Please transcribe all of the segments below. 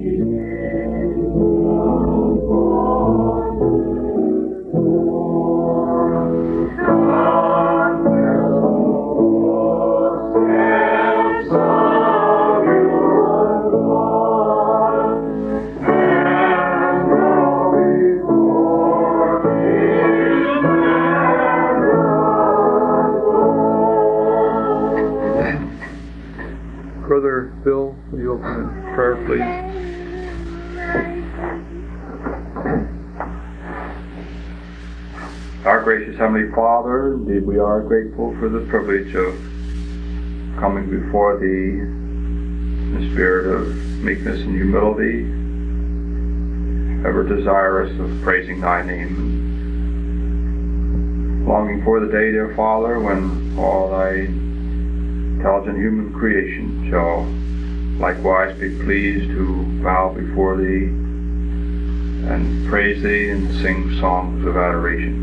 Brother Bill, will you open in prayer, please? Our gracious Heavenly Father, indeed we are grateful for the privilege of coming before Thee in the spirit of meekness and humility, ever desirous of praising Thy name, longing for the day, dear Father, when all Thy intelligent human creation shall likewise be pleased to bow before Thee and praise Thee and sing songs of adoration.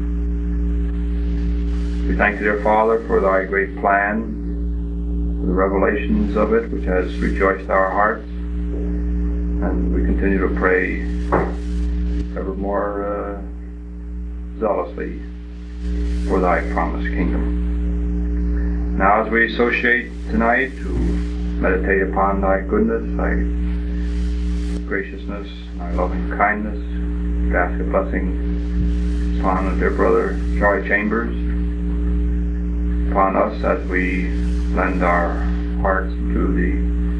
We thank Thee, dear Father, for Thy great plan, for the revelations of it which has rejoiced our hearts, and we continue to pray ever more zealously for Thy promised kingdom. Now, as we associate tonight to meditate upon Thy goodness, Thy graciousness, Thy loving kindness, we ask a blessing upon our dear brother Charlie Chambers, upon us as we lend our hearts to the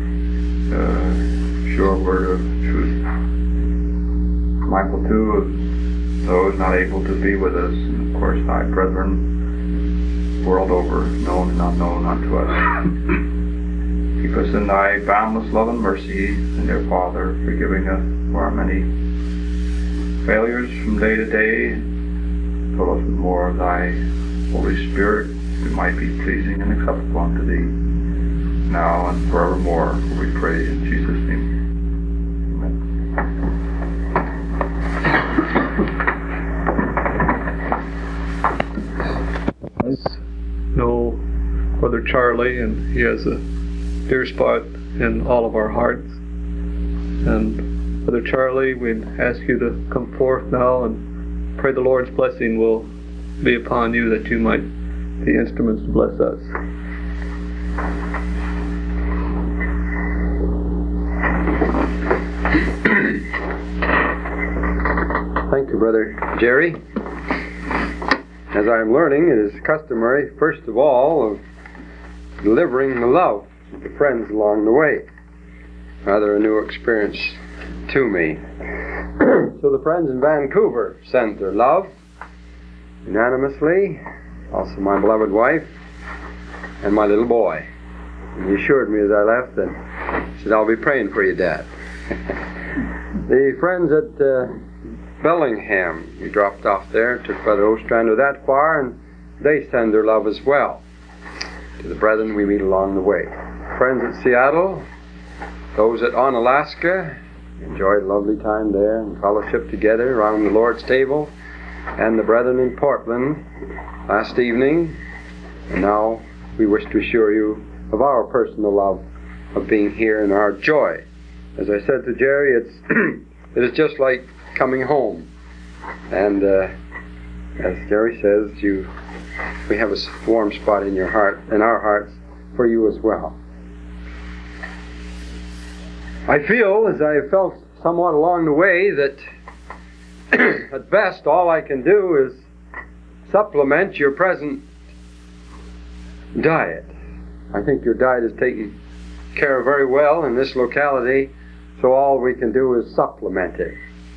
sure word of truth. Mindful too of those not able to be with us, and of course Thy brethren world over, known and unknown unto us. Keep us in Thy boundless love and mercy, and dear Father, forgiving us for our many failures from day to day. Fill us with more of Thy Holy Spirit, that we might be pleasing and acceptable unto Thee, now and forevermore, for we pray in Jesus' name. Know Brother Charlie, and he has a dear spot in all of our hearts. And Brother Charlie, we ask you to come forth now and pray the Lord's blessing will be upon you, that you might be instruments to bless us. Thank you, Brother Jerry. As I am learning, it is customary, first of all, of delivering the love of the friends along the way. Rather a new experience to me. So the friends in Vancouver sent their love unanimously, also my beloved wife and my little boy. And he assured me as I left that, he said, I'll be praying for you, Dad. The friends at Bellingham, we dropped off there, took Brother Ostrander that far, and they send their love as well to the brethren we meet along the way. Friends at Seattle, those at Onalaska, enjoyed a lovely time there and fellowship together around the Lord's table, and the brethren in Portland last evening. And now we wish to assure you of our personal love of being here and our joy. As I said to Jerry, it is just like coming home. And as Jerry says, we have a warm spot in your heart, in our hearts, for you as well. I feel, as I have felt somewhat along the way, that at best all I can do is supplement your present diet. I think your diet is taken care of very well in this locality, so all we can do is supplement it.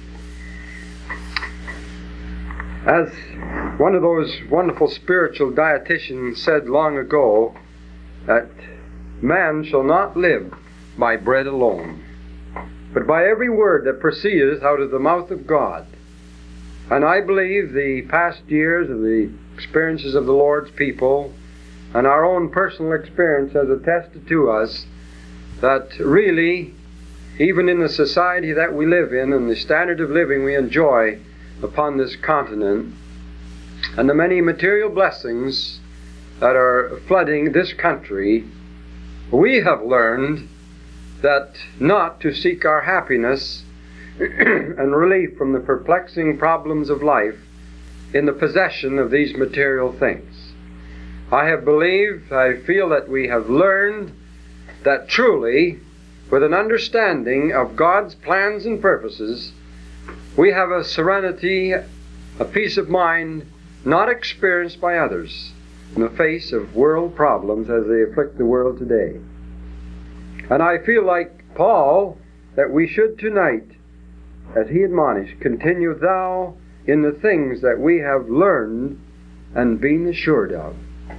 As one of those wonderful spiritual dietitians said long ago, that man shall not live by bread alone, but by every word that proceedeth out of the mouth of God. And I believe the past years of the experiences of the Lord's people and our own personal experience has attested to us that really, even in the society that we live in and the standard of living we enjoy upon this continent, and the many material blessings that are flooding this country, we have learned that not to seek our happiness and relief from the perplexing problems of life in the possession of these material things. I feel that we have learned that truly, with an understanding of God's plans and purposes, we have a serenity, a peace of mind not experienced by others in the face of world problems as they afflict the world today. And I feel like Paul that we should tonight, as he admonished, continue thou in the things that we have learned and been assured of,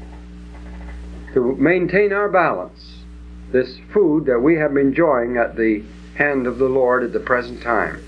to maintain our balance, this food that we have been enjoying at the hand of the Lord at the present time.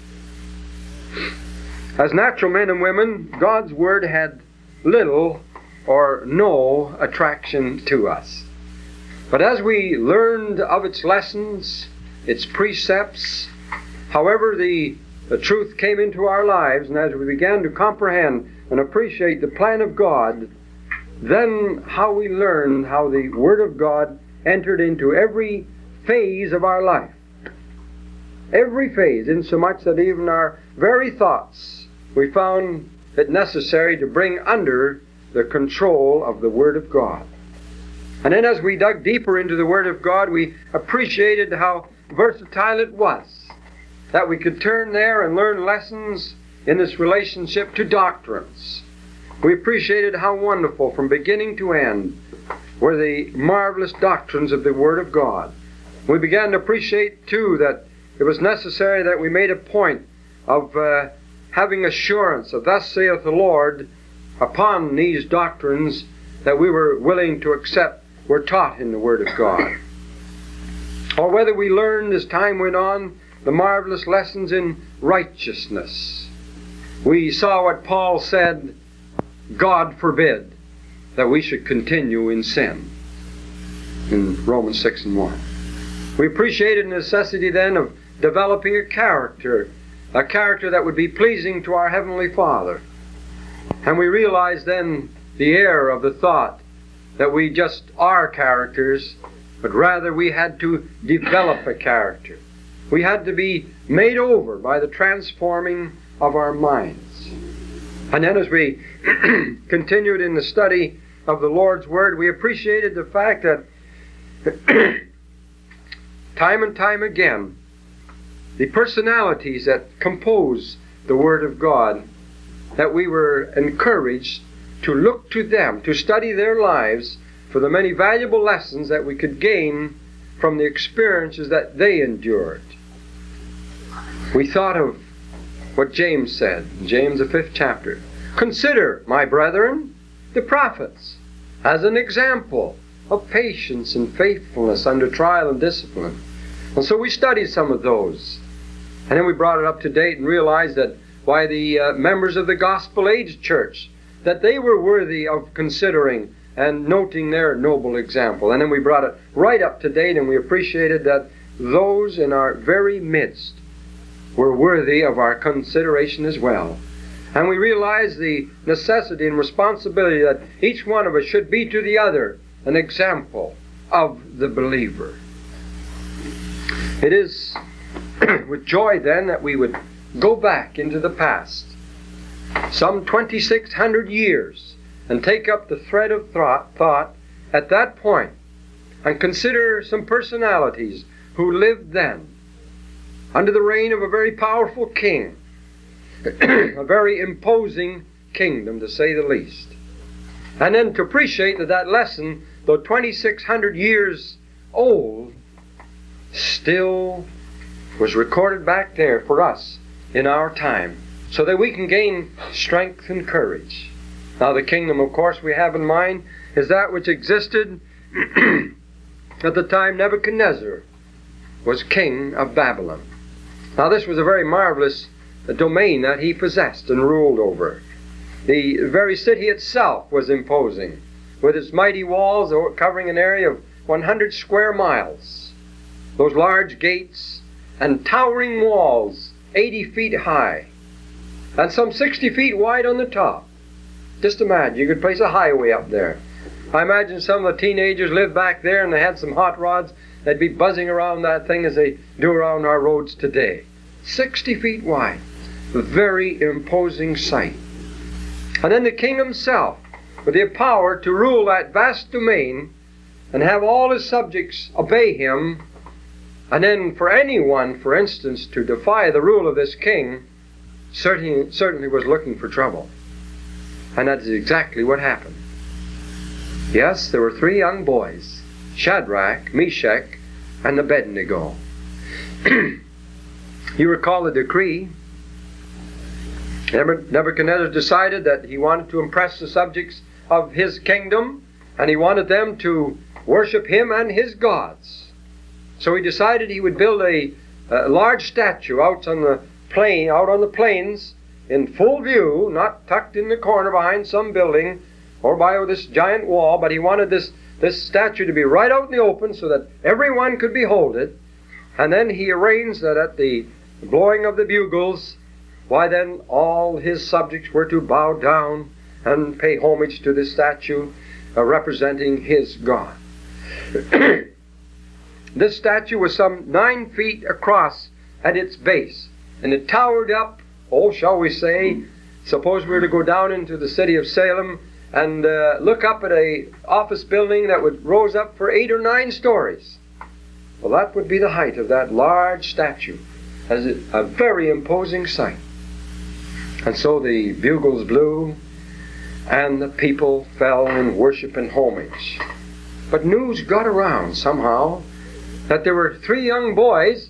As natural men and women, God's Word had little or no attraction to us. But as we learned of its lessons, its precepts, however the truth came into our lives, and as we began to comprehend and appreciate the plan of God, then how we learned how the Word of God entered into every phase of our life. Every phase, insomuch that even our very thoughts, we found it necessary to bring under the control of the Word of God. And then as we dug deeper into the Word of God, we appreciated how versatile it was, that we could turn there and learn lessons in this relationship to doctrines. We appreciated how wonderful, from beginning to end, were the marvelous doctrines of the Word of God. We began to appreciate, too, that it was necessary that we made a point of having assurance of thus saith the Lord upon these doctrines that we were willing to accept were taught in the Word of God. Or whether we learned as time went on the marvelous lessons in righteousness. We saw what Paul said, God forbid that we should continue in sin, in Romans 6:1. We appreciated the necessity then of developing a character that would be pleasing to our Heavenly Father. And we realized then the error of the thought that we just are characters, but rather we had to develop a character. We had to be made over by the transforming of our minds. And then as we continued in the study of the Lord's Word, we appreciated the fact that time and time again, the personalities that compose the Word of God, that we were encouraged to look to them, to study their lives for the many valuable lessons that we could gain from the experiences that they endured. We thought of what James said, in James the 5th chapter. Consider, my brethren, the prophets as an example of patience and faithfulness under trial and discipline. And so we studied some of those. And then we brought it up to date and realized that why the members of the Gospel Age Church, that they were worthy of considering and noting their noble example. And then we brought it right up to date, and we appreciated that those in our very midst were worthy of our consideration as well. And we realized the necessity and responsibility that each one of us should be to the other an example of the believer. It is with joy then that we would go back into the past, some 2,600 years, and take up the thread of thought at that point and consider some personalities who lived then under the reign of a very powerful king, a very imposing kingdom, to say the least. And then to appreciate that lesson, though 2,600 years old, still was recorded back there for us in our time, so that we can gain strength and courage. Now the kingdom, of course, we have in mind is that which existed at the time Nebuchadnezzar was king of Babylon. Now this was a very marvelous domain that he possessed and ruled over. The very city itself was imposing, with its mighty walls covering an area of 100 square miles. Those large gates and towering walls 80 feet high and some 60 feet wide on the top. Just imagine, you could place a highway up there. I imagine some of the teenagers lived back there and they had some hot rods. They'd be buzzing around that thing as they do around our roads today. 60 feet wide. A very imposing sight. And then the king himself, with the power to rule that vast domain and have all his subjects obey him, and then for anyone, for instance, to defy the rule of this king, certainly was looking for trouble. And that is exactly what happened. Yes, there were 3 young boys, Shadrach, Meshach, and Abednego. You recall the decree. Nebuchadnezzar decided that he wanted to impress the subjects of his kingdom, and he wanted them to worship him and his gods. So he decided he would build a large statue out on the plains, in full view, not tucked in the corner behind some building or by this giant wall, but he wanted this statue to be right out in the open so that everyone could behold it. And then he arranged that at the blowing of the bugles, why then all his subjects were to bow down and pay homage to this statue representing his God. This statue was some 9 feet across at its base, and it towered up, shall we say, suppose we were to go down into the city of Salem and look up at an office building that would rose up for 8 or 9 stories. Well, that would be the height of that large statue, as a very imposing sight. And so the bugles blew, and the people fell in worship and homage. But news got around somehow that there were 3 young boys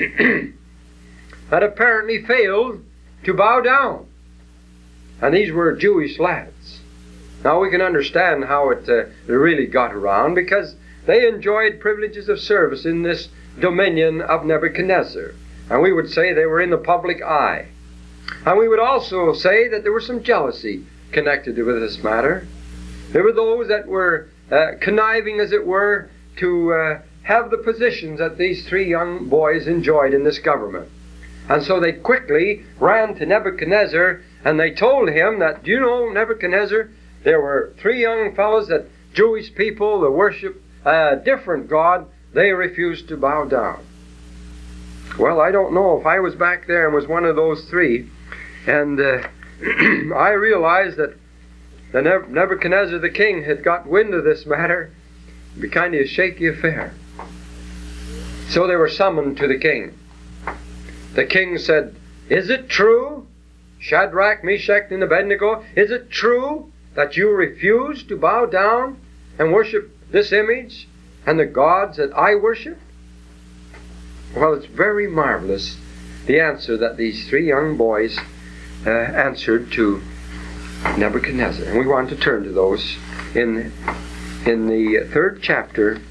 that apparently failed to bow down. And these were Jewish lads. Now we can understand how it really got around, because they enjoyed privileges of service in this dominion of Nebuchadnezzar. And we would say they were in the public eye. And we would also say that there was some jealousy connected with this matter. There were those that were conniving, as it were, to have the positions that these 3 young boys enjoyed in this government. And so they quickly ran to Nebuchadnezzar and they told him that, do you know, Nebuchadnezzar, there were 3 young fellows that Jewish people that worship a different God, they refused to bow down. Well, I don't know if I was back there and was one of those 3, and I realized that Nebuchadnezzar the king had got wind of this matter. It'd be kind of a shaky affair. So they were summoned to the king. The king said, "Is it true, Shadrach, Meshach, and Abednego, is it true that you refuse to bow down and worship this image and the gods that I worship?" Well, it's very marvelous, the answer that these 3 young boys answered to Nebuchadnezzar. And we want to turn to those in the 3rd chapter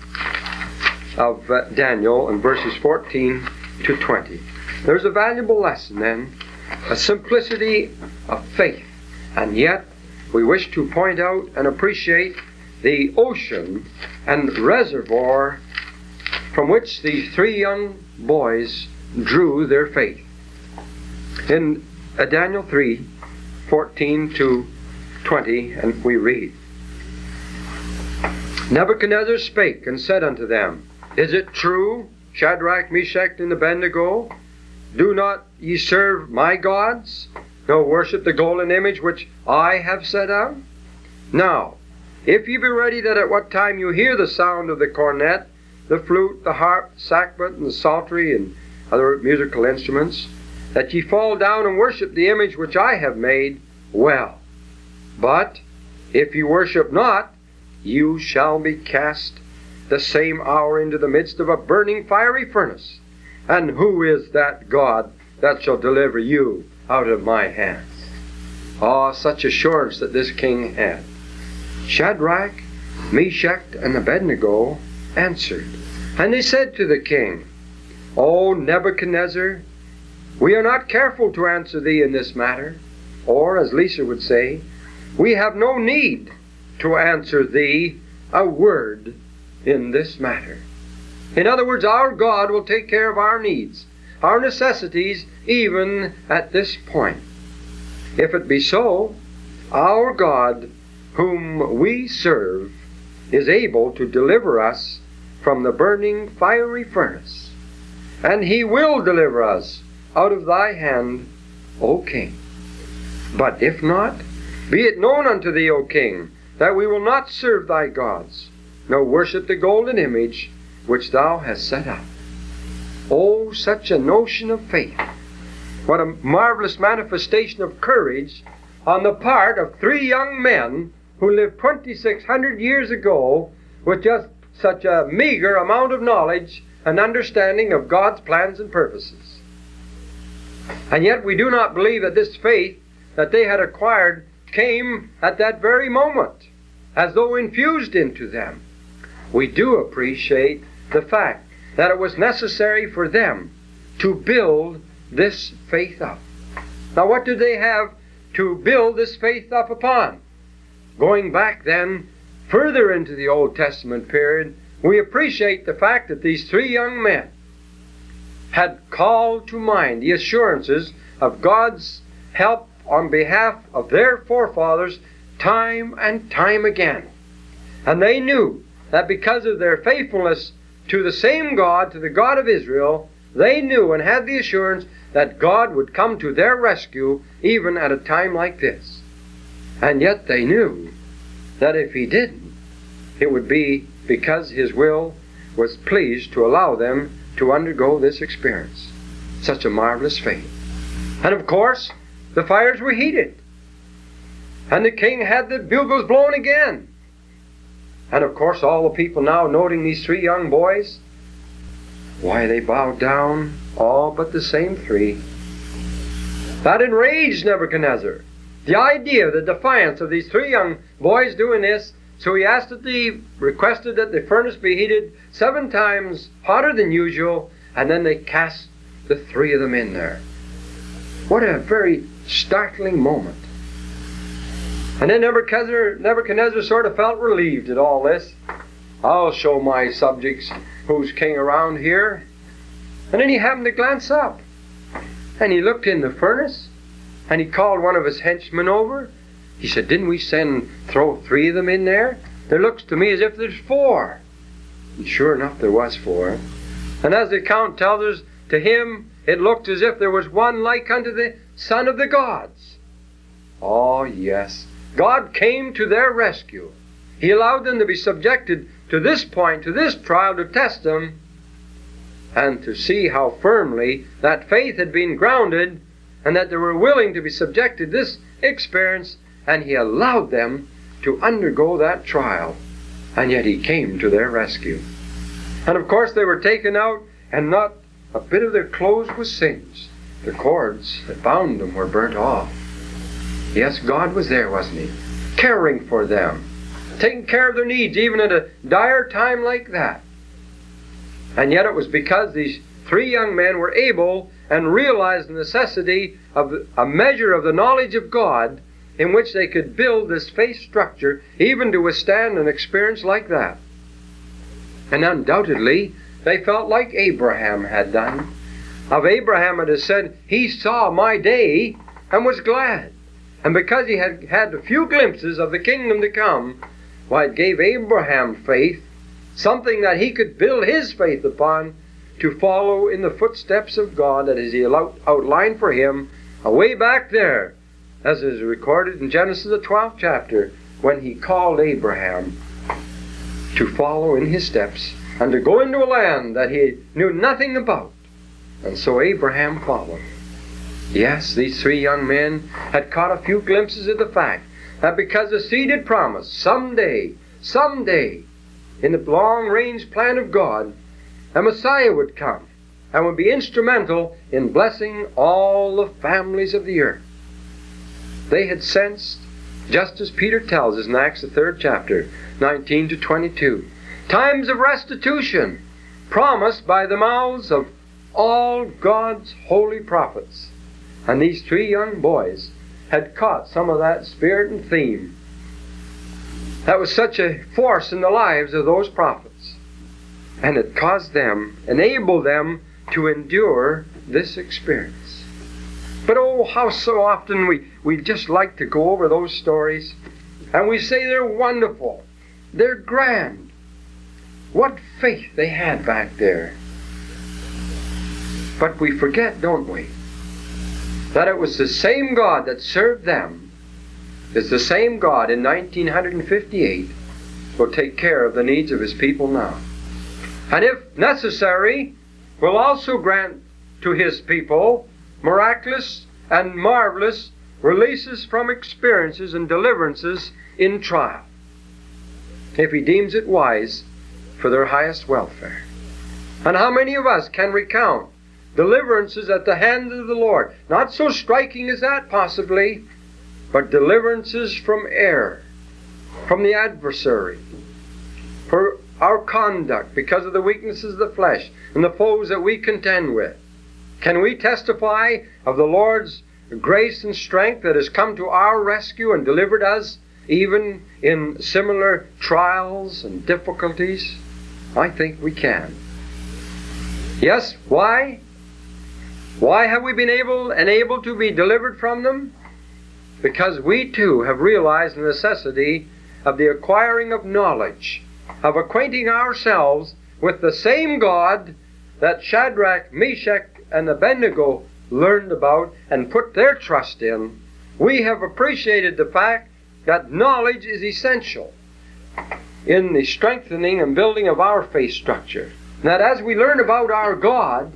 of Daniel, in verses 14 to 20. There's a valuable lesson then, a simplicity of faith, and yet we wish to point out and appreciate the ocean and reservoir from which these 3 young boys drew their faith. In Daniel 3, 14 to 20, and we read, Nebuchadnezzar spake and said unto them, Is it true, Shadrach, Meshach, and Abednego? Do not ye serve my gods, nor worship the golden image which I have set up? Now, if ye be ready that at what time you hear the sound of the cornet, the flute, the harp, sackbut, and the psaltery, and other musical instruments, that ye fall down and worship the image which I have made, well. But if ye worship not, you shall be cast the same hour into the midst of a burning fiery furnace. And who is that God that shall deliver you out of my hands? Ah, such assurance that this king had. Shadrach, Meshach, and Abednego answered. And they said to the king, O Nebuchadnezzar, we are not careful to answer thee in this matter. Or, as Lisa would say, we have no need to answer thee a word in this matter. In other words, our God will take care of our needs, our necessities, even at this point. If it be so, our God, whom we serve, is able to deliver us from the burning fiery furnace, and he will deliver us out of thy hand, O king. But if not, be it known unto thee, O king, that we will not serve thy gods, nor worship the golden image which thou hast set up. Oh, such a notion of faith! What a marvelous manifestation of courage on the part of three young men who lived 2,600 years ago with just such a meager amount of knowledge and understanding of God's plans and purposes. And yet we do not believe that this faith that they had acquired came at that very moment, as though infused into them. We do appreciate the fact that it was necessary for them to build this faith up. Now, what do they have to build this faith up upon? Going back then further into the Old Testament period, we appreciate the fact that these three young men had called to mind the assurances of God's help on behalf of their forefathers time and time again. And they knew that because of their faithfulness to the same God, to the God of Israel, they knew and had the assurance that God would come to their rescue even at a time like this. And yet they knew that if He didn't, it would be because His will was pleased to allow them to undergo this experience. Such a marvelous faith. And of course, the fires were heated. And the king had the bugles blown again. And of course, all the people now noting these three young boys, why, they bowed down, all but the same three. That enraged Nebuchadnezzar. The idea, the defiance of these three young boys doing this, so he requested that the furnace be heated 7 times hotter than usual, and then they cast the three of them in there. What a very startling moment. And then Nebuchadnezzar sort of felt relieved at all this. I'll show my subjects who's king around here. And then he happened to glance up. And he looked in the furnace. And he called one of his henchmen over. He said, didn't we throw 3 of them in there? There looks to me as if there's 4. And sure enough, there was 4. And as the account tells us, to him it looked as if there was one like unto the son of the gods. Oh, yes. God came to their rescue. He allowed them to be subjected to this point, to this trial, to test them, and to see how firmly that faith had been grounded, and that they were willing to be subjected to this experience, and He allowed them to undergo that trial. And yet He came to their rescue. And of course they were taken out, and not a bit of their clothes was singed. The cords that bound them were burnt off. Yes, God was there, wasn't He? Caring for them, taking care of their needs, even at a dire time like that. And yet it was because these 3 young men were able and realized the necessity of a measure of the knowledge of God in which they could build this faith structure, even to withstand an experience like that. And undoubtedly, they felt like Abraham had done. Of Abraham it is said, he saw my day and was glad. And because he had had a few glimpses of the kingdom to come, why, it gave Abraham faith, something that he could build his faith upon, to follow in the footsteps of God that as He outlined for him away back there, as is recorded in Genesis the 12th chapter, when He called Abraham to follow in his steps and to go into a land that he knew nothing about. And so Abraham followed. Yes, these 3 young men had caught a few glimpses of the fact that because the seed had promised someday, in the long-range plan of God, a Messiah would come and would be instrumental in blessing all the families of the earth. They had sensed, just as Peter tells us in Acts the 3rd chapter, 19 to 22, times of restitution promised by the mouths of all God's holy prophets. And these 3 young boys had caught some of that spirit and theme that was such a force in the lives of those prophets. And it caused them, enabled them to endure this experience. But oh, how so often we just like to go over those stories, and we say they're wonderful. they're grand. What faith they had back there. But we forget, don't we, that it was the same God that served them is the same God in 1958 will take care of the needs of His people now. And if necessary, will also grant to His people miraculous and marvelous releases from experiences and deliverances in trial, if He deems it wise for their highest welfare. And how many of us can recount deliverances at the hand of the Lord? Not so striking as that, possibly, but deliverances from error, from the adversary, for our conduct because of the weaknesses of the flesh and the foes that we contend with. Can we testify of the Lord's grace and strength that has come to our rescue and delivered us even in similar trials and difficulties? I think we can. Yes, why? Why have we been able to be delivered from them? Because we too have realized the necessity of the acquiring of knowledge, of acquainting ourselves with the same God that Shadrach, Meshach, and Abednego learned about and put their trust in. We have appreciated the fact that knowledge is essential in the strengthening and building of our faith structure. That as we learn about our God,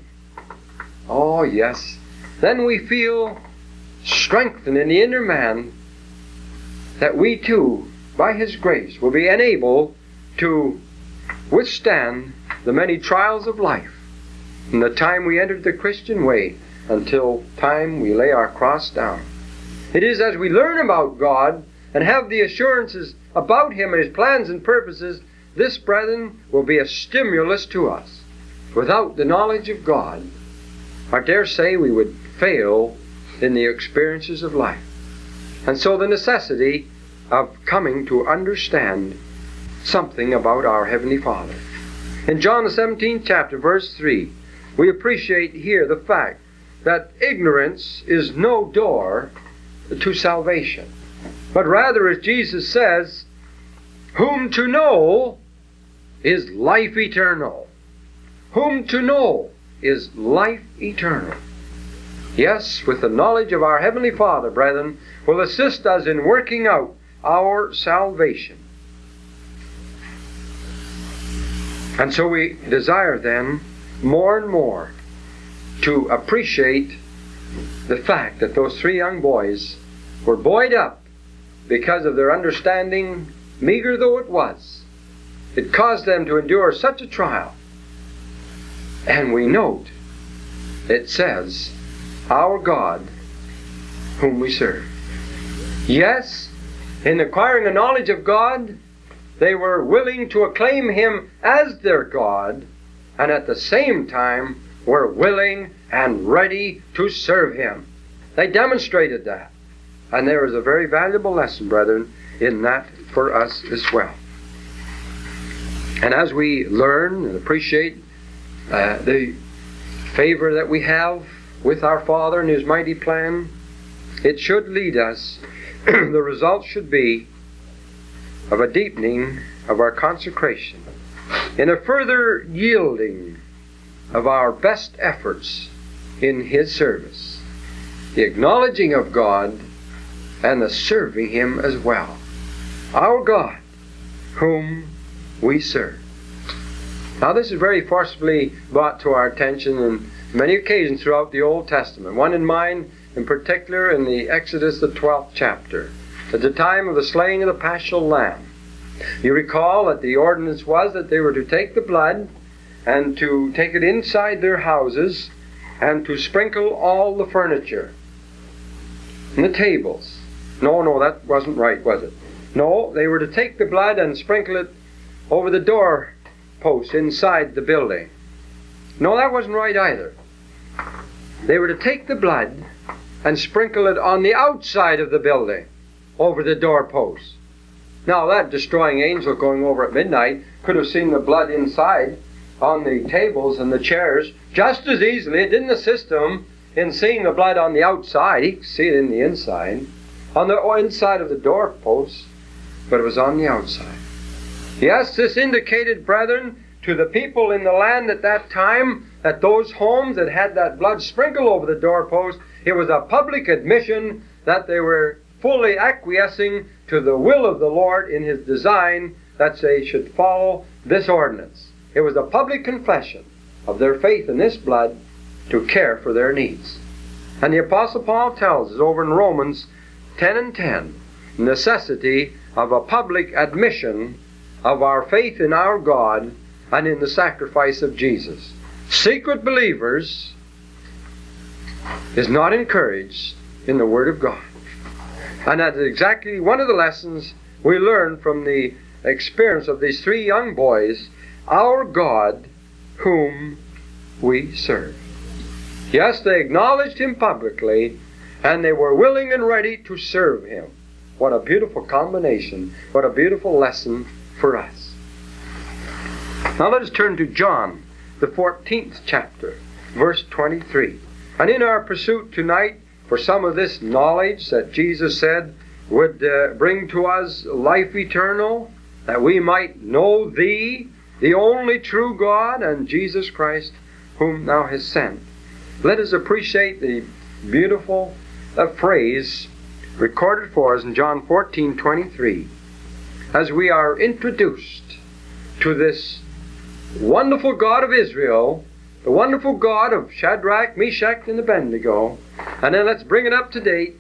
oh yes, then we feel strengthened in the inner man that we too, by His grace, will be enabled to withstand the many trials of life from the time we entered the Christian way until time we lay our cross down. It is as we learn about God and have the assurances about Him and His plans and purposes, this, brethren, will be a stimulus to us. Without the knowledge of God, I dare say we would fail in the experiences of life. And so the necessity of coming to understand something about our Heavenly Father. In John the 17th chapter, verse 3, we appreciate here the fact that ignorance is no door to salvation. But rather, as Jesus says, whom to know is life eternal. Whom to know is life eternal. Yes, with the knowledge of our Heavenly Father, brethren, will assist us in working out our salvation. And so we desire then more and more to appreciate the fact that those three young boys were buoyed up because of their understanding, meager though it was. It caused them to endure such a trial. And we note, it says, our God whom we serve. Yes, in acquiring a knowledge of God, they were willing to acclaim Him as their God, and at the same time were willing and ready to serve Him. They demonstrated that. And there is a very valuable lesson, brethren, in that for us as well. And as we learn and appreciate the favor that we have with our Father and His mighty plan, it should lead us, the result should be of a deepening of our consecration, in a further yielding of our best efforts in His service, the acknowledging of God and the serving Him as well. Our God, whom we serve. Now this is very forcibly brought to our attention on many occasions throughout the Old Testament. One in mind in particular in the Exodus, the 12th chapter, at the time of the slaying of the paschal lamb. You recall that the ordinance was that they were to take the blood and to take it inside their houses and to sprinkle all the furniture and the tables. No, that wasn't right, was it? No, they were to take the blood and sprinkle it over the door posts inside the building. No, that wasn't right either. They were to take the blood and sprinkle it on the outside of the building, over the doorposts. Now that destroying angel going over at midnight could have seen the blood inside on the tables and the chairs just as easily. It didn't assist him in seeing the blood on the outside. He could see it in the inside, on the inside of the doorposts, but it was on the outside. Yes, this indicated, brethren, to the people in the land at that time, that those homes that had that blood sprinkled over the doorpost, it was a public admission that they were fully acquiescing to the will of the Lord in His design that they should follow this ordinance. It was a public confession of their faith in this blood to care for their needs. And the Apostle Paul tells us over in Romans 10:10, necessity of a public admission of our faith in our God and in the sacrifice of Jesus. Secret believers is not encouraged in the Word of God. And that is exactly one of the lessons we learn from the experience of these three young boys, our God whom we serve. Yes, they acknowledged Him publicly, and they were willing and ready to serve Him. What a beautiful combination. What a beautiful lesson for us. Now let us turn to John, the 14th chapter, verse 23. And in our pursuit tonight for some of this knowledge that Jesus said would bring to us life eternal, that we might know Thee, the only true God, and Jesus Christ, whom Thou hast sent. Let us appreciate the beautiful phrase recorded for us in John 14:23, as we are introduced to this wonderful God of Israel, the wonderful God of Shadrach, Meshach, and Abednego. And then let's bring it up to date,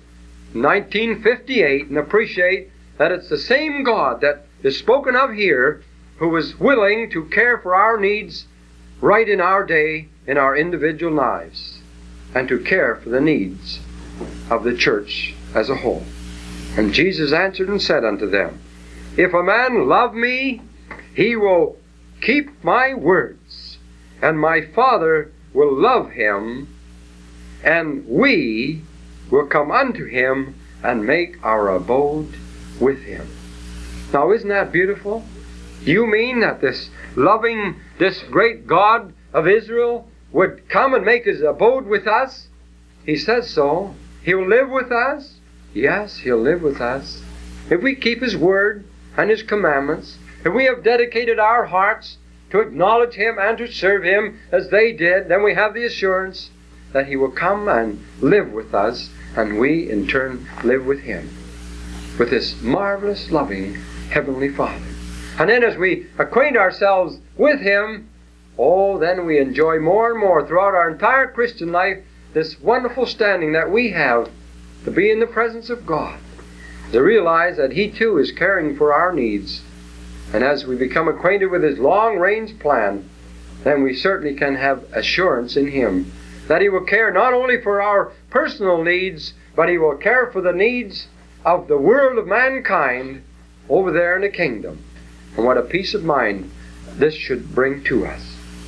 1958, and appreciate that it's the same God that is spoken of here, who was willing to care for our needs right in our day, in our individual lives, and to care for the needs of the church as a whole. And Jesus answered and said unto them, If a man love me, he will keep my words, and my Father will love him, and we will come unto him and make our abode with him. Now, isn't that beautiful? You mean that this loving, this great God of Israel would come and make His abode with us? He says so. He'll live with us. Yes, He'll live with us. If we keep His word and His commandments, if we have dedicated our hearts to acknowledge Him and to serve Him as they did, then we have the assurance that He will come and live with us, and we in turn live with Him, with this marvelous, loving Heavenly Father. And then as we acquaint ourselves with Him, then we enjoy more and more throughout our entire Christian life this wonderful standing that we have to be in the presence of God, to realize that He too is caring for our needs. And as we become acquainted with His long-range plan, then we certainly can have assurance in Him that He will care not only for our personal needs, but He will care for the needs of the world of mankind over there in the kingdom. And what a peace of mind this should bring to us.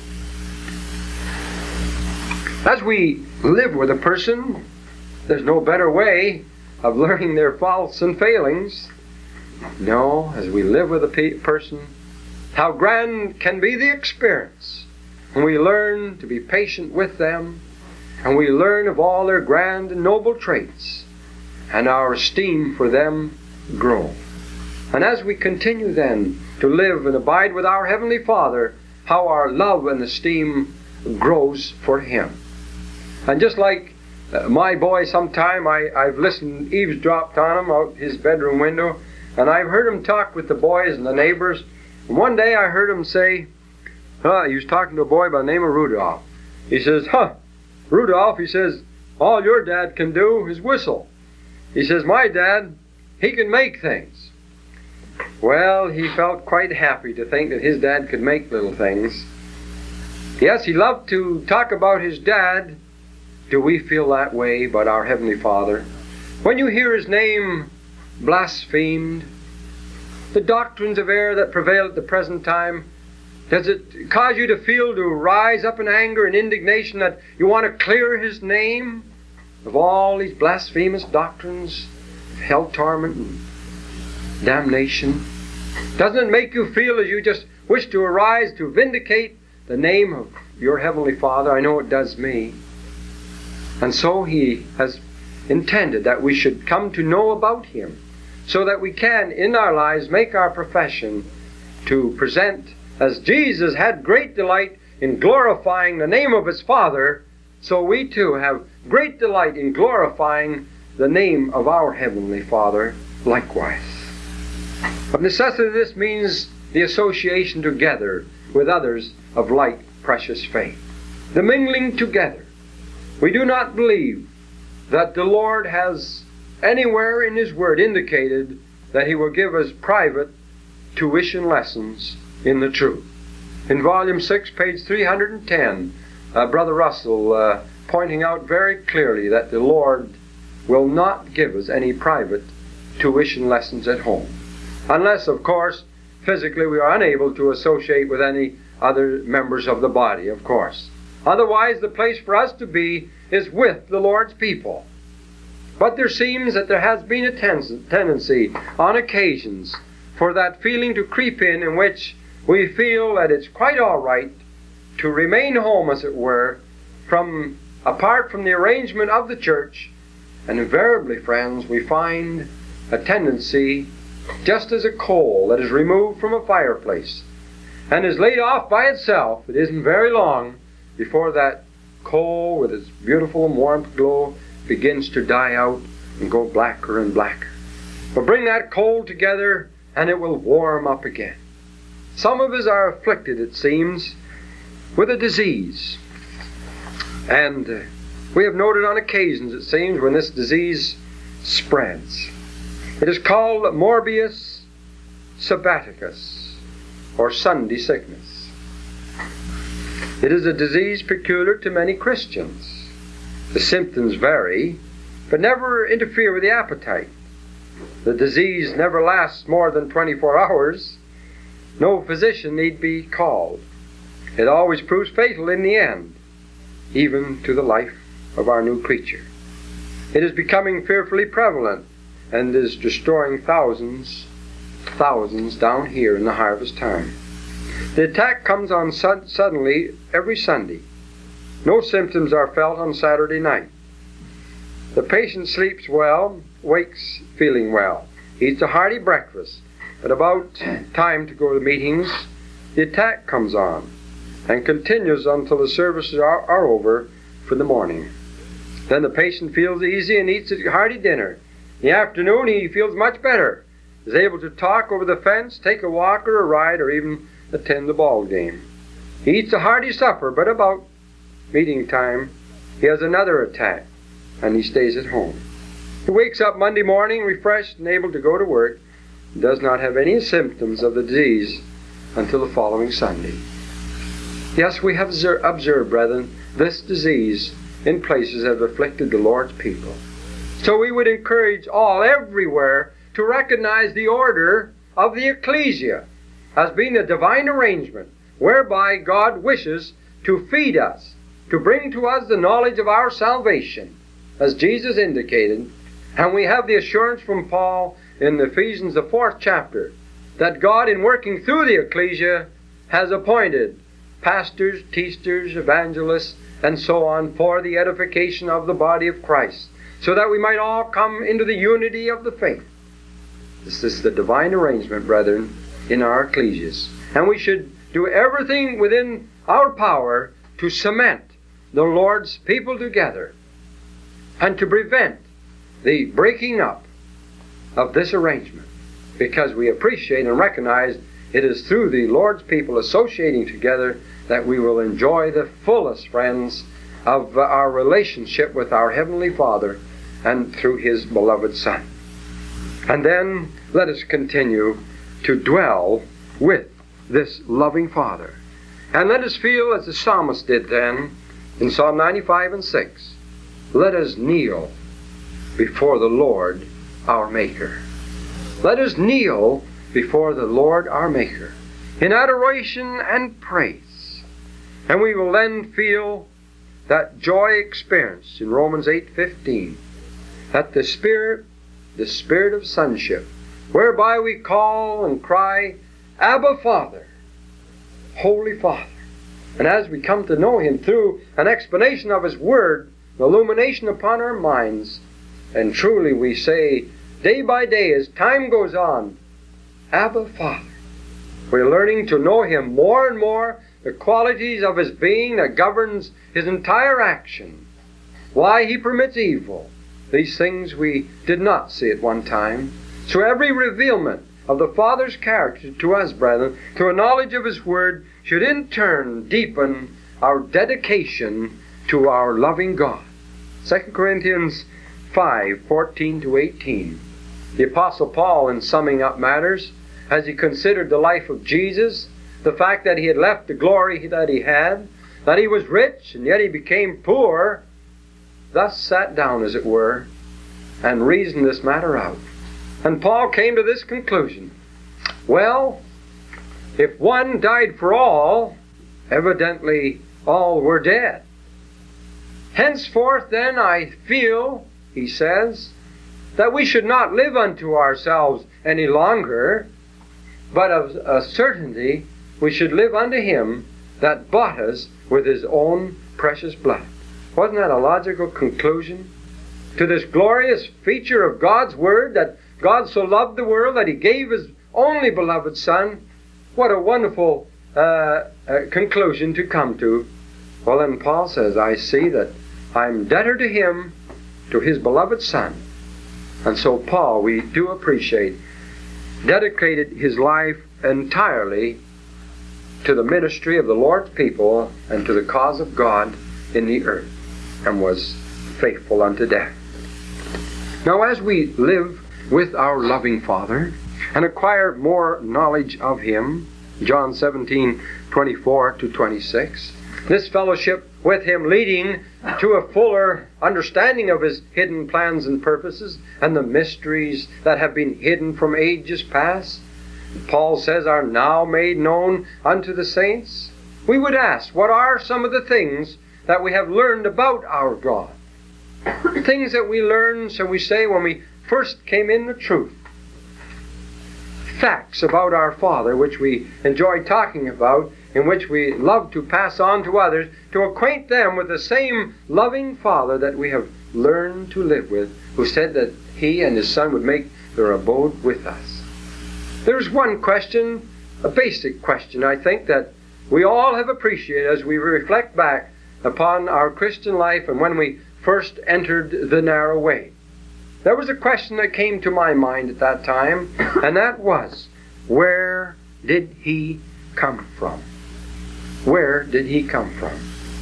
As we live with a person, there's no better way of learning their faults and failings. No, as we live with a person, how grand can be the experience when we learn to be patient with them, and we learn of all their grand and noble traits, and our esteem for them grow. And as we continue then to live and abide with our Heavenly Father, how our love and esteem grows for Him. And just like my boy sometime, I've listened, eavesdropped on him out his bedroom window, and I've heard him talk with the boys and the neighbors. And one day I heard him say, he was talking to a boy by the name of Rudolph. He says, Rudolph, he says, all your dad can do is whistle. He says, my dad, he can make things. Well, he felt quite happy to think that his dad could make little things. Yes, he loved to talk about his dad. Do we feel that way about our Heavenly Father? When you hear His name blasphemed, the doctrines of error that prevail at the present time, does it cause you to feel to rise up in anger and indignation that you want to clear His name of all these blasphemous doctrines of hell torment and damnation? Doesn't it make you feel as you just wish to arise to vindicate the name of your Heavenly Father? I know it does me. And so He has intended that we should come to know about Him, so that we can, in our lives, make our profession to present, as Jesus had great delight in glorifying the name of his Father, so we too have great delight in glorifying the name of our Heavenly Father likewise. Of necessity, this means the association together with others of like precious faith. The mingling together. We do not believe that the Lord has anywhere in His Word indicated that He will give us private tuition lessons in the truth. In Volume 6, page 310, Brother Russell pointing out very clearly that the Lord will not give us any private tuition lessons at home. Unless, of course, physically we are unable to associate with any other members of the body, of course. Otherwise, the place for us to be is with the Lord's people. But there seems that there has been a tendency on occasions for that feeling to creep in which we feel that it's quite all right to remain home, as it were, apart from the arrangement of the church. And invariably, friends, we find a tendency, just as a coal that is removed from a fireplace and is laid off by itself, it isn't very long before that coal with its beautiful and warm glow begins to die out and go blacker and blacker. But bring that coal together and it will warm up again. Some of us are afflicted, it seems, with a disease. And we have noted on occasions, it seems, when this disease spreads. It is called Morbius sabbaticus, or Sunday sickness. It is a disease peculiar to many Christians. The symptoms vary, but never interfere with the appetite. The disease never lasts more than 24 hours. No physician need be called. It always proves fatal in the end, even to the life of our new creature. It is becoming fearfully prevalent and is destroying thousands down here in the harvest time. The attack comes on suddenly every Sunday. No symptoms are felt on Saturday night. The patient sleeps well, wakes feeling well, eats a hearty breakfast. At about time to go to meetings, the attack comes on and continues until the services are over for the morning. Then the patient feels easy and eats a hearty dinner. In the afternoon he feels much better, is able to talk over the fence, take a walk or a ride, or even attend the ball game. He eats a hearty supper, but about meeting time he has another attack and he stays at home. He wakes up Monday morning refreshed and able to go to work, and does not have any symptoms of the disease until the following Sunday. Yes, we have observed, brethren, this disease in places have afflicted the Lord's people. So we would encourage all everywhere to recognize the order of the ecclesia as being a divine arrangement whereby God wishes to feed us, to bring to us the knowledge of our salvation, as Jesus indicated. And we have the assurance from Paul in Ephesians, the 4th chapter, that God, in working through the ecclesia, has appointed pastors, teachers, evangelists, and so on for the edification of the body of Christ, so that we might all come into the unity of the faith. This is the divine arrangement, brethren, in our ecclesias. And we should do everything within our power to cement the Lord's people together and to prevent the breaking up of this arrangement, because we appreciate and recognize it is through the Lord's people associating together that we will enjoy the fullest, friends, of our relationship with our Heavenly Father and through His beloved Son. And then let us continue to dwell with this loving Father. And let us feel, as the psalmist did then in Psalm 95 and 6, let us kneel before the Lord our Maker. Let us kneel before the Lord our Maker in adoration and praise. And we will then feel that joy experienced in Romans 8:15, that the Spirit of sonship, whereby we call and cry, Abba, Father, Holy Father. And as we come to know Him through an explanation of His Word, an illumination upon our minds, and truly we say, day by day, as time goes on, Abba, Father. We're learning to know Him more and more, the qualities of His being that governs His entire action. Why He permits evil. These things we did not see at one time. So every revealment of the Father's character to us, brethren, to a knowledge of His Word, should in turn deepen our dedication to our loving God. 2 Corinthians 5:14-18. The Apostle Paul, in summing up matters, as he considered the life of Jesus, the fact that He had left the glory that He had, that He was rich and yet He became poor, thus sat down, as it were, and reasoned this matter out. And Paul came to this conclusion. Well, if one died for all, evidently all were dead. Henceforth then I feel, he says, that we should not live unto ourselves any longer, but of a certainty we should live unto Him that bought us with His own precious blood. Wasn't that a logical conclusion to this glorious feature of God's Word, that God so loved the world that He gave His only beloved Son? What a wonderful conclusion to come to. Well, then Paul says, I see that I'm debtor to Him, to His beloved Son. And so Paul, we do appreciate, dedicated his life entirely to the ministry of the Lord's people and to the cause of God in the earth, and was faithful unto death. Now, as we live with our loving Father and acquire more knowledge of Him, John 17:24-26, this fellowship with Him leading to a fuller understanding of His hidden plans and purposes and the mysteries that have been hidden from ages past, Paul says, are now made known unto the saints. We would ask, what are some of the things that we have learned about our God? Things that we learned, shall we say, when we first came in the truth. Facts about our Father, which we enjoy talking about, in which we love to pass on to others, to acquaint them with the same loving Father that we have learned to live with, who said that He and His Son would make their abode with us. There's one question, a basic question, I think, that we all have appreciated as we reflect back upon our Christian life and when we first entered the narrow way. There was a question that came to my mind at that time, and that was, where did He come from? Where did He come from?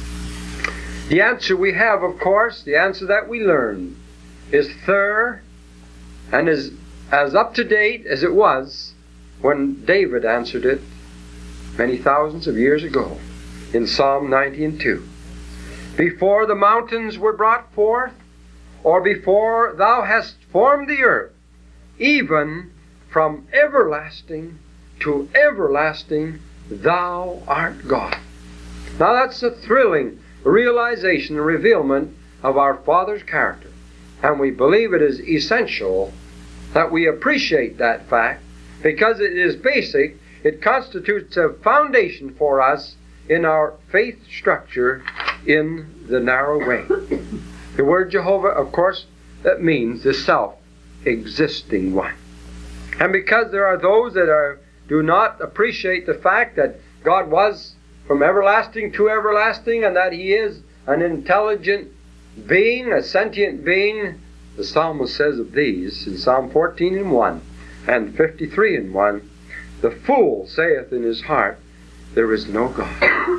The answer we have, of course, the answer that we learned, is thorough and is as up to date as it was when David answered it many thousands of years ago in Psalm 90:2. Before the mountains were brought forth, or before Thou hast formed the earth, even from everlasting to everlasting, Thou art God. Now that's a thrilling realization and revealment of our Father's character. And we believe it is essential that we appreciate that fact, because it is basic. It constitutes a foundation for us in our faith structure in the narrow way. The word Jehovah, of course, that means the self-existing one. And because there are those that do not appreciate the fact that God was from everlasting to everlasting and that He is an intelligent being, a sentient being, the psalmist says of these in Psalm 14:1 and 53:1, the fool saith in his heart, there is no God.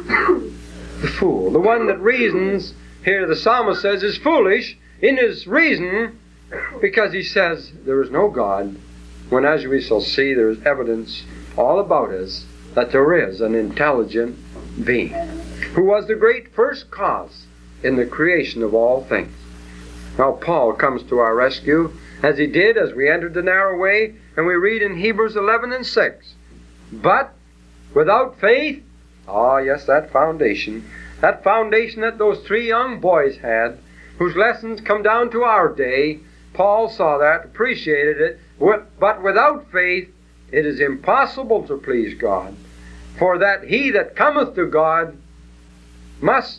The fool, the one that reasons, here the psalmist says, is foolish in his reason because he says there is no God, when, as we shall see, there is evidence all about us that there is an intelligent being who was the great first cause in the creation of all things. Now Paul comes to our rescue, as he did as we entered the narrow way, and we read in Hebrews 11:6, but without faith, yes, that foundation that those three young boys had, whose lessons come down to our day, Paul saw that, appreciated it, but without faith it is impossible to please God, for that he that cometh to God must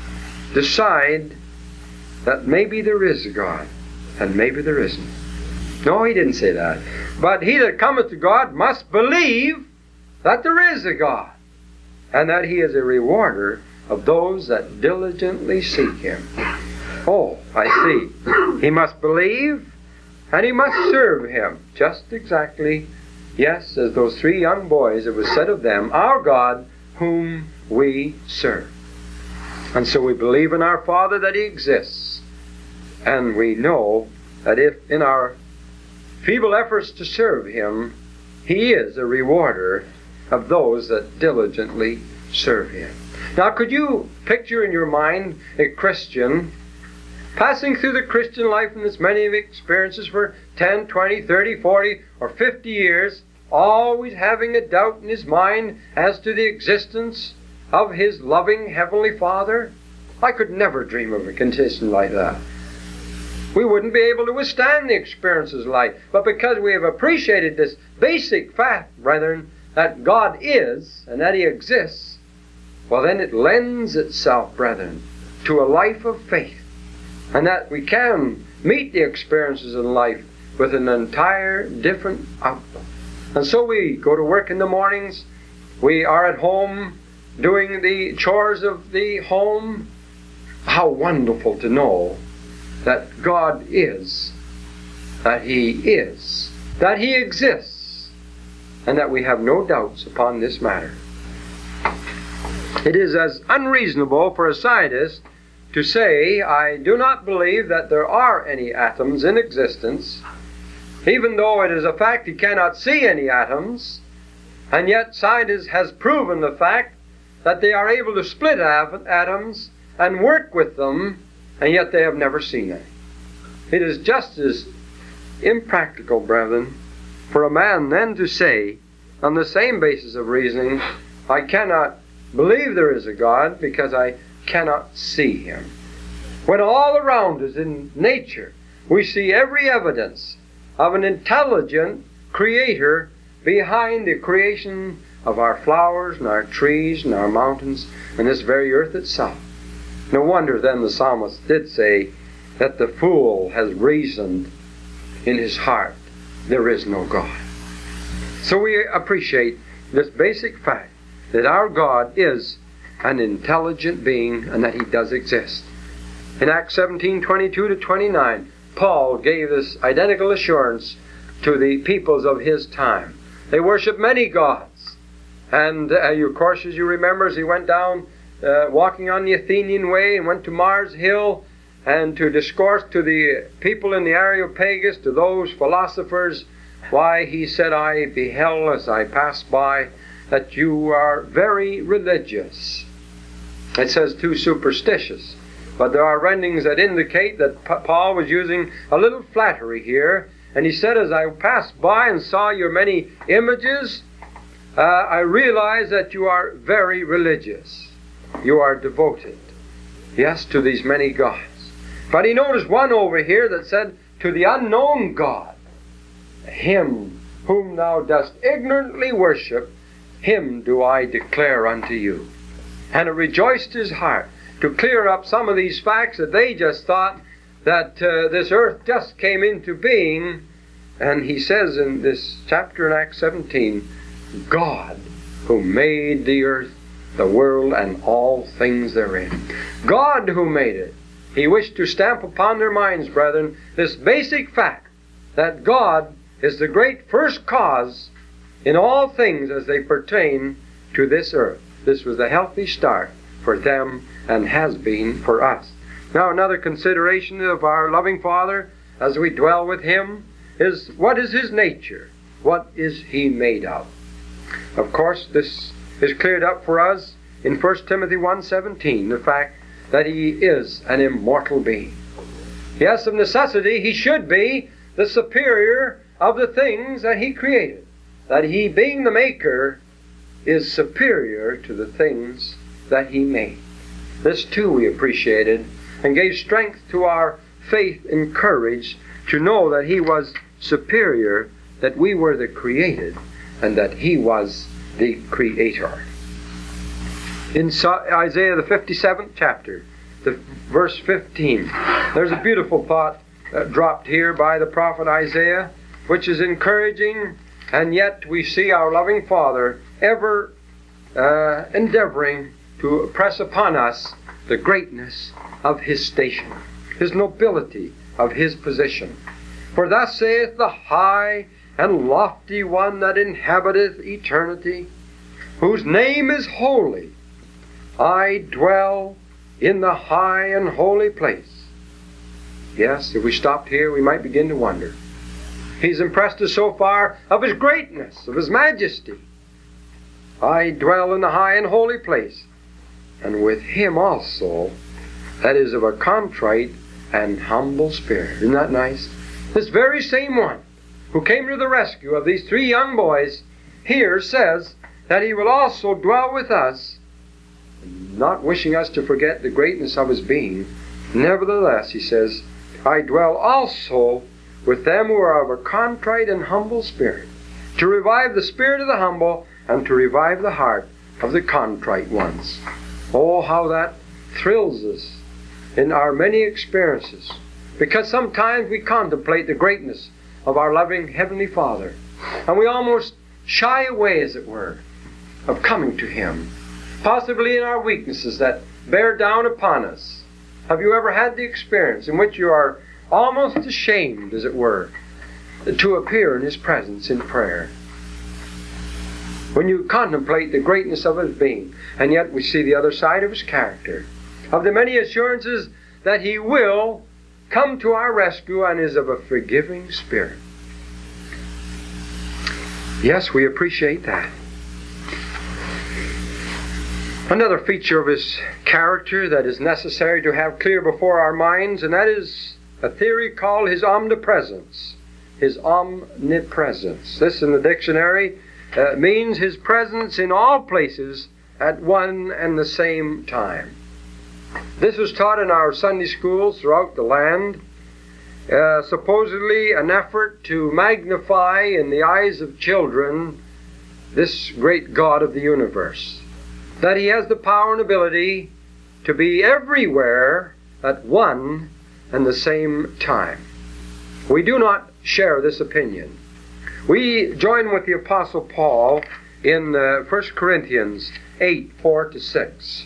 decide that maybe there is a God and maybe there isn't. No, he didn't say that. But he that cometh to God must believe that there is a God, and that he is a rewarder of those that diligently seek him. Oh, I see. He must believe, and he must serve him. Just exactly, yes, as those 3 young boys, it was said of them, our God whom we serve. And so we believe in our Father that he exists. And we know that if in our feeble efforts to serve him, he is a rewarder of those that diligently serve him. Now, could you picture in your mind a Christian passing through the Christian life in this many experiences for 10, 20, 30, 40, or 50 years, always having a doubt in his mind as to the existence of his loving Heavenly Father? I could never dream of a condition like that. We wouldn't be able to withstand the experiences of life. But because we have appreciated this basic fact, brethren, that God is and that he exists, well then it lends itself, brethren, to a life of faith. And that we can meet the experiences in life with an entire different outlook. And so we go to work in the mornings, we are at home doing the chores of the home. How wonderful to know that God is, that he is, that he exists, and that we have no doubts upon this matter. It is as unreasonable for a scientist to say, I do not believe that there are any atoms in existence, even though it is a fact he cannot see any atoms, and yet science has proven the fact that they are able to split atoms and work with them, and yet they have never seen any. It is just as impractical, brethren, for a man then to say, on the same basis of reasoning, I cannot believe there is a God because I cannot see him. When all around us in nature we see every evidence of an intelligent creator behind the creation of our flowers and our trees and our mountains and this very earth itself. No wonder then the psalmist did say that the fool has reasoned in his heart, there is no God. So we appreciate this basic fact that our God is an intelligent being and that he does exist. In Acts 17:22-29, Paul gave this identical assurance to the peoples of his time. They worship many gods. And of course, as you remember, as he went down walking on the Athenian way and went to Mars Hill and to discourse to the people in the Areopagus, to those philosophers, why, he said, I beheld as I passed by that you are very religious. It says too superstitious. But there are renderings that indicate that Paul was using a little flattery here. And he said, as I passed by and saw your many images, I realized that you are very religious. You are devoted, yes, to these many gods. But he noticed one over here that said, to the unknown God, him whom thou dost ignorantly worship, him do I declare unto you. And it rejoiced his heart to clear up some of these facts that they just thought that this earth just came into being. And he says in this chapter in Acts 17, God who made the earth, the world, and all things therein. God who made it. He wished to stamp upon their minds, brethren, this basic fact that God is the great first cause in all things as they pertain to this earth. This was a healthy start for them and has been for us. Now another consideration of our loving Father as we dwell with him is, what is his nature? What is he made of? Of course, this is cleared up for us in 1 Timothy 1:17, the fact that he is an immortal being. Yes, of necessity, he should be the superior of the things that he created. That he, being the maker, is superior to the things that he made. This too we appreciated and gave strength to our faith and courage to know that he was superior, that we were the created, and that he was the creator. In Isaiah the 57th chapter, the verse 15, there's a beautiful thought dropped here by the prophet Isaiah, which is encouraging, and yet we see our loving Father ever endeavoring to press upon us the greatness of His station, His nobility of His position. For thus saith the high and lofty one that inhabiteth eternity, whose name is holy. I dwell in the high and holy place. Yes, if we stopped here, we might begin to wonder. He's impressed us so far of His greatness, of His majesty. I dwell in the high and holy place, and with Him also that is of a contrite and humble spirit. Isn't that nice? This very same one who came to the rescue of these three young boys here says that He will also dwell with us, not wishing us to forget the greatness of His being. Nevertheless, He says, I dwell also with them who are of a contrite and humble spirit, to revive the spirit of the humble and to revive the heart of the contrite ones. Oh, how that thrills us in our many experiences, because sometimes we contemplate the greatness of our loving Heavenly Father, and we almost shy away, as it were, of coming to Him, possibly in our weaknesses that bear down upon us. Have you ever had the experience in which you are almost ashamed, as it were, to appear in His presence in prayer? When you contemplate the greatness of His being, and yet we see the other side of His character, of the many assurances that He will come to our rescue and is of a forgiving spirit. Yes, we appreciate that. Another feature of His character that is necessary to have clear before our minds, and that is a theory called His omnipresence. His omnipresence. This in the dictionary means His presence in all places at one and the same time. This was taught in our Sunday schools throughout the land, supposedly an effort to magnify in the eyes of children this great God of the universe, that He has the power and ability to be everywhere at one and the same time. We do not share this opinion. We join with the Apostle Paul in 1 Corinthians 8, 4-6.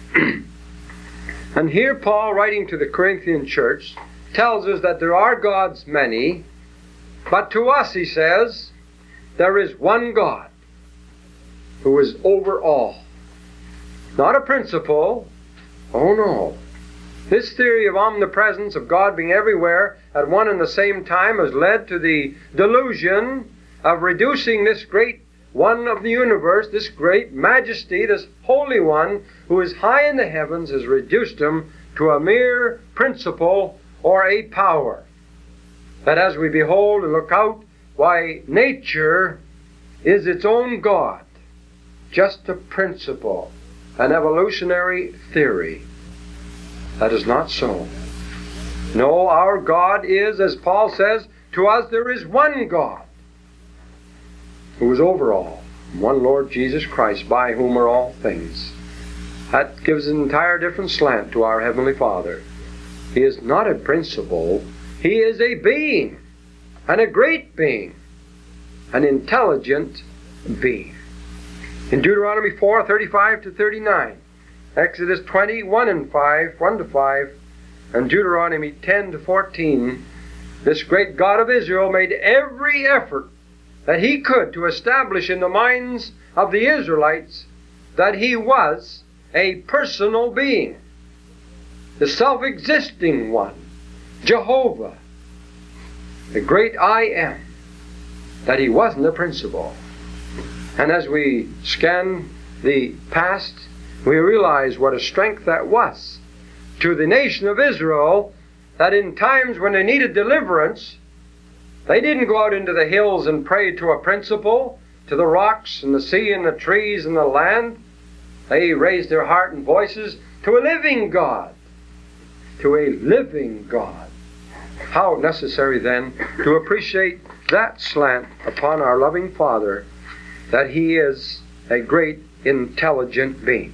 And here Paul, writing to the Corinthian church, tells us that there are gods many, but to us, he says, there is one God who is over all. Not a principle. Oh no. This theory of omnipresence, of God being everywhere at one and the same time, has led to the delusion of reducing this great one of the universe, this great majesty, this Holy One who is high in the heavens, has reduced Him to a mere principle or a power. That as we behold and look out, why, nature is its own God, just a principle, an evolutionary theory. That is not so. No, our God is, as Paul says, to us there is one God who is over all, one Lord Jesus Christ, by whom are all things. That gives an entire different slant to our Heavenly Father. He is not a principle. He is a being, and a great being, an intelligent being. In Deuteronomy 4, 35-39, Exodus 20, 1-5, and Deuteronomy 10-14, this great God of Israel made every effort that He could to establish in the minds of the Israelites that He was a personal being, the self-existing one, Jehovah, the great I Am, that He wasn't a principle. And as we scan the past, we realize what a strength that was to the nation of Israel, that in times when they needed deliverance, they didn't go out into the hills and pray to a principle, to the rocks and the sea and the trees and the land. They raised their heart and voices to a living God. To a living God. How necessary then to appreciate that slant upon our loving Father, that He is a great intelligent being.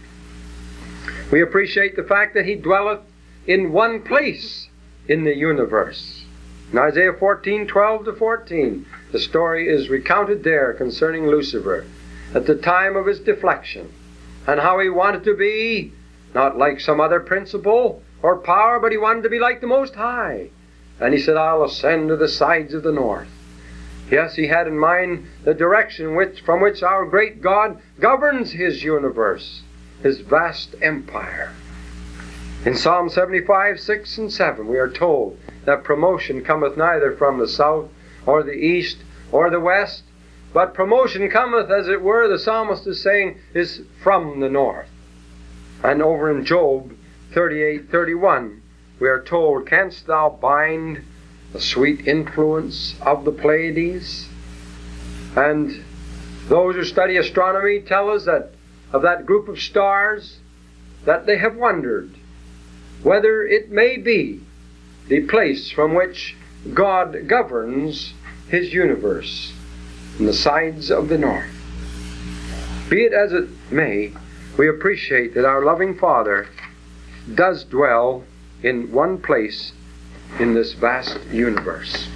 We appreciate the fact that He dwelleth in one place in the universe. In Isaiah 14:12-14, the story is recounted there concerning Lucifer at the time of his deflection, and how he wanted to be not like some other principle or power, but he wanted to be like the Most High. And he said, I'll ascend to the sides of the north. Yes, he had in mind the direction from which our great God governs His universe, His vast empire. In Psalm 75:6-7, we are told that promotion cometh neither from the south or the east or the west, but promotion cometh, as it were, the psalmist is saying, is from the north. And over in Job 38:31, we are told, canst thou bind the sweet influence of the Pleiades? And those who study astronomy tell us that of that group of stars, that they have wondered whether it may be the place from which God governs His universe, in the sides of the north. Be it as it may, we appreciate that our loving Father does dwell in one place in this vast universe.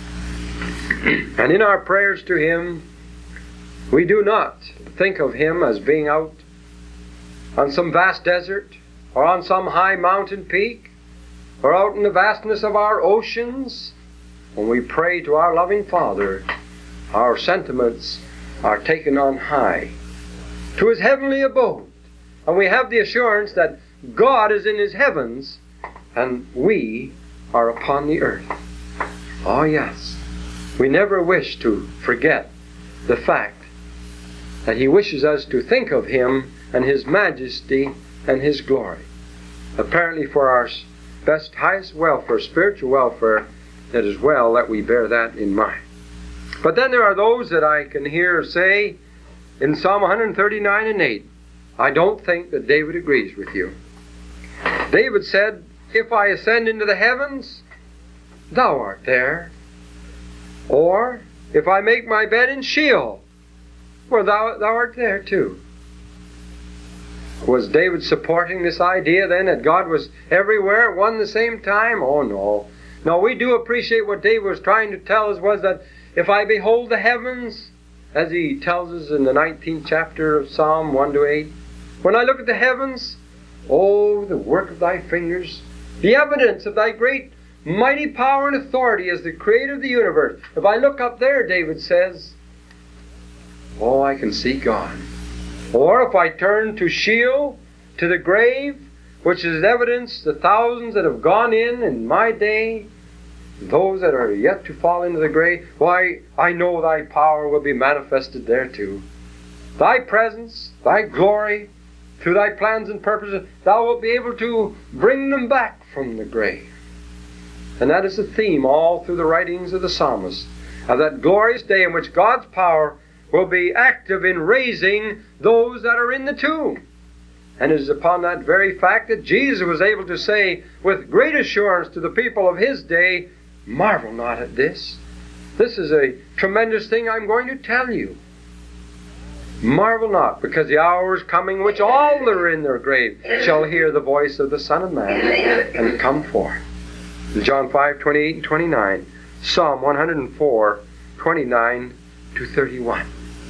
And in our prayers to Him, we do not think of Him as being out on some vast desert, or on some high mountain peak, or out in the vastness of our oceans. When we pray to our loving Father, our sentiments are taken on high, to His heavenly abode. And we have the assurance that God is in His heavens, and we are upon the earth. Oh yes, we never wish to forget the fact that He wishes us to think of Him and His majesty and His glory. Apparently for our best, highest welfare, spiritual welfare, it is well that we bear that in mind. But then there are those that I can hear say in Psalm 139:8, I don't think that David agrees with you. David said, if I ascend into the heavens, thou art there. Or, if I make my bed in Sheol, well, thou art there too. Was David supporting this idea then that God was everywhere at one and the same time? Oh no. No, we do appreciate what David was trying to tell us was that if I behold the heavens, as he tells us in the 19th chapter of Psalm 1-8, when I look at the heavens, oh, the work of thy fingers, the evidence of thy great mighty power and authority as the creator of the universe. If I look up there, David says, oh, I can see God. Or if I turn to Sheol, to the grave, which is evidence the thousands that have gone in my day, those that are yet to fall into the grave, why, I know thy power will be manifested there too. Thy presence, thy glory, through thy plans and purposes, thou wilt be able to bring them back from the grave. And that is the theme all through the writings of the psalmist, of that glorious day in which God's power will be active in raising those that are in the tomb. And it is upon that very fact that Jesus was able to say with great assurance to the people of His day, marvel not at this. This is a tremendous thing I'm going to tell you. Marvel not, because the hour is coming which all that are in their grave shall hear the voice of the Son of Man and come forth. In John 5:28 and 29, Psalm 104:29-31.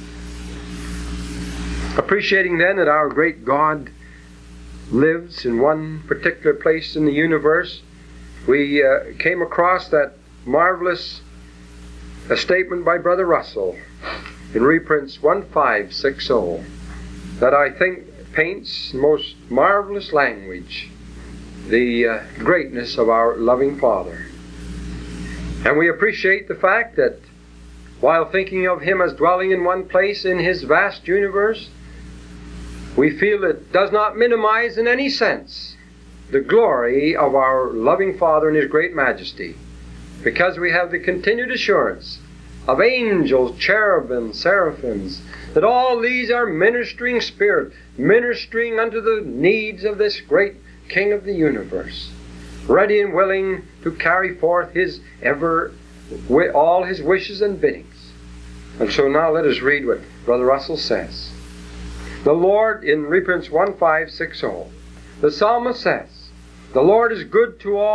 Appreciating then that our great God lives in one particular place in the universe, we came across that marvelous statement by Brother Russell in reprints 1560 that I think paints in most marvelous language the greatness of our loving Father. And we appreciate the fact that while thinking of Him as dwelling in one place in His vast universe, we feel it does not minimize in any sense the glory of our loving Father and His great majesty, because we have the continued assurance of angels, cherubim, seraphims, that all these are ministering spirits, ministering unto the needs of this great King of the universe, ready and willing to carry forth all His wishes and biddings. And so now let us read what Brother Russell says. The Lord, in reprints 1560, the psalmist says, the Lord is good to all,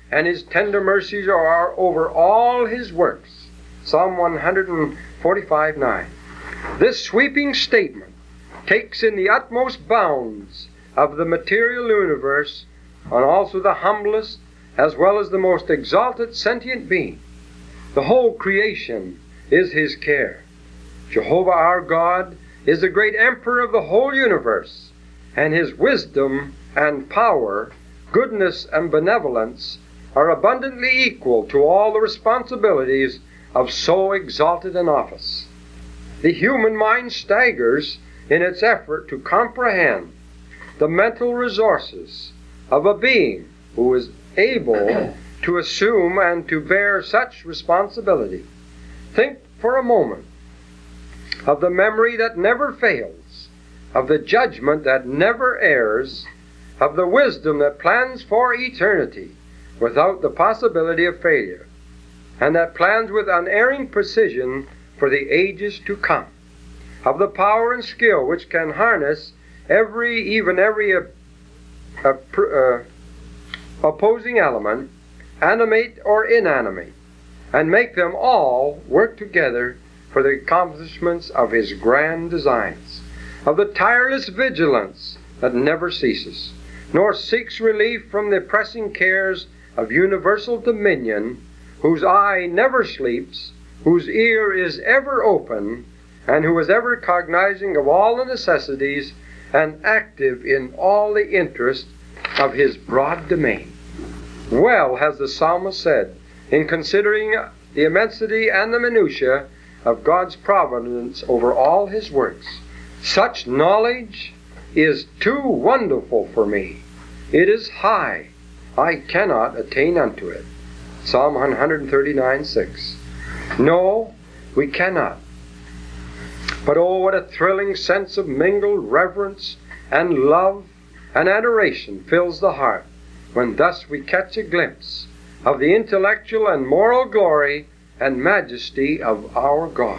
and His tender mercies are over all His works. Psalm 145:9. This sweeping statement takes in the utmost bounds of the material universe, and also the humblest as well as the most exalted sentient being. The whole creation is His care. Jehovah our God is the great emperor of the whole universe, and His wisdom and power, goodness and benevolence are abundantly equal to all the responsibilities of so exalted an office. The human mind staggers in its effort to comprehend the mental resources of a being who is able to assume and to bear such responsibility. Think for a moment of the memory that never fails, of the judgment that never errs, of the wisdom that plans for eternity without the possibility of failure, and that plans with unerring precision for the ages to come, of the power and skill which can harness every opposing element, animate or inanimate, and make them all work together for the accomplishments of His grand designs, of the tireless vigilance that never ceases, nor seeks relief from the pressing cares of universal dominion, whose eye never sleeps, whose ear is ever open, and who is ever cognizing of all the necessities and active in all the interest of His broad domain. Well has the psalmist said, in considering the immensity and the minutiae of God's providence over all His works, such knowledge is too wonderful for me. It is high. I cannot attain unto it. Psalm 139:6. No, we cannot. But oh, what a thrilling sense of mingled reverence and love and adoration fills the heart when thus we catch a glimpse of the intellectual and moral glory and majesty of our God.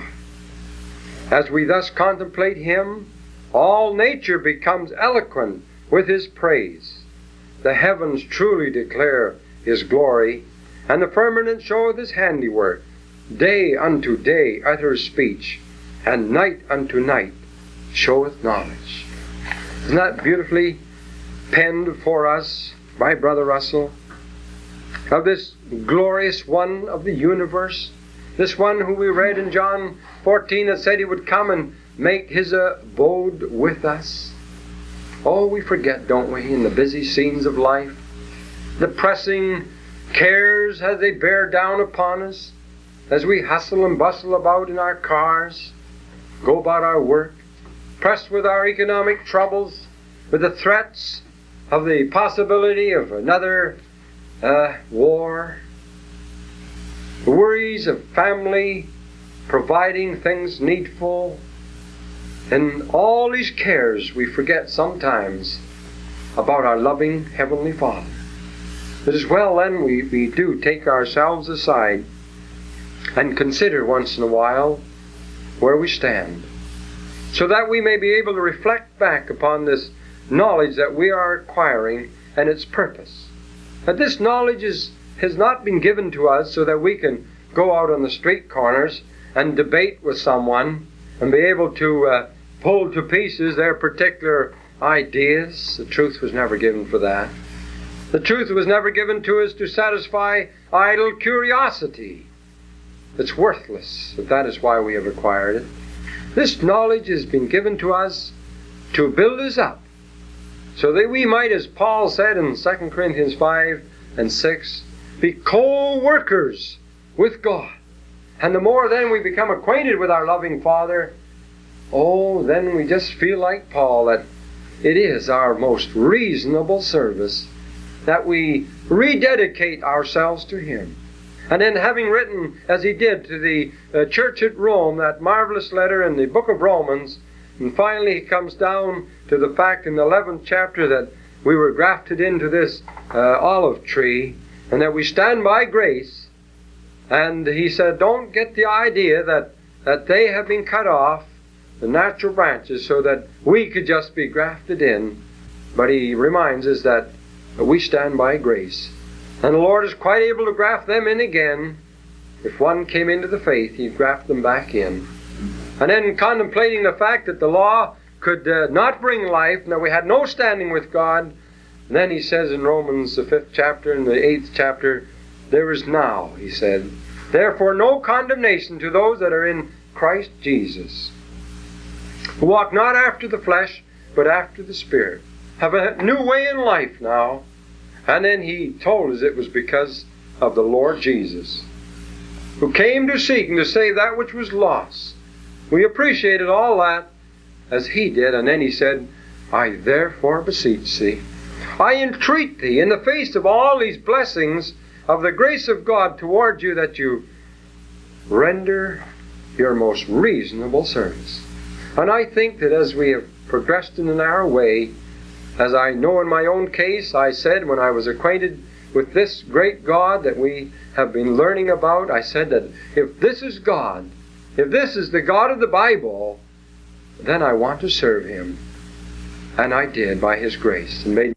As we thus contemplate Him, all nature becomes eloquent with His praise. The heavens truly declare His glory, and the firmament showeth His handiwork. Day unto day utters speech, and night unto night showeth knowledge. Isn't that beautifully penned for us by Brother Russell? Of this glorious one of the universe, this one who we read in John 14 that said He would come and make His abode with us. Oh, we forget, don't we, in the busy scenes of life, the pressing cares as they bear down upon us, as we hustle and bustle about in our cars, go about our work, pressed with our economic troubles, with the threats of the possibility of another war, the worries of family, providing things needful, and all these cares, we forget sometimes about our loving Heavenly Father. It is well then we do take ourselves aside and consider once in a while where we stand, so that we may be able to reflect back upon this knowledge that we are acquiring and its purpose. That this knowledge has not been given to us so that we can go out on the street corners and debate with someone and be able to pull to pieces their particular ideas. The truth was never given for that. The truth was never given to us to satisfy idle curiosity. It's worthless if that is why we have acquired it. This knowledge has been given to us to build us up, so that we might, as Paul said in 2 Corinthians 5 and 6, be co-workers with God. And the more then we become acquainted with our loving Father, oh, then we just feel like Paul, that it is our most reasonable service that we rededicate ourselves to Him. And then, having written, as he did, to the church at Rome, that marvelous letter in the book of Romans, and finally he comes down to the fact in the 11th chapter that we were grafted into this olive tree, and that we stand by grace. And he said, don't get the idea that they have been cut off, the natural branches, so that we could just be grafted in. But he reminds us that we stand by grace. And the Lord is quite able to graft them in again. If one came into the faith, He'd graft them back in. And then contemplating the fact that the law could not bring life, and that we had no standing with God, and then He says in Romans, the 5th chapter and the 8th chapter, there is now, He said, therefore no condemnation to those that are in Christ Jesus, who walk not after the flesh, but after the Spirit. Have a new way in life now. And then He told us it was because of the Lord Jesus, who came to seek and to save that which was lost. We appreciated all that as He did, and then He said, I therefore beseech thee, I entreat thee, in the face of all these blessings of the grace of God toward you, that you render your most reasonable service. And I think that as we have progressed in our way, as I know in my own case, I said when I was acquainted with this great God that we have been learning about, I said that if this is God, if this is the God of the Bible, then I want to serve Him. And I did by His grace, and made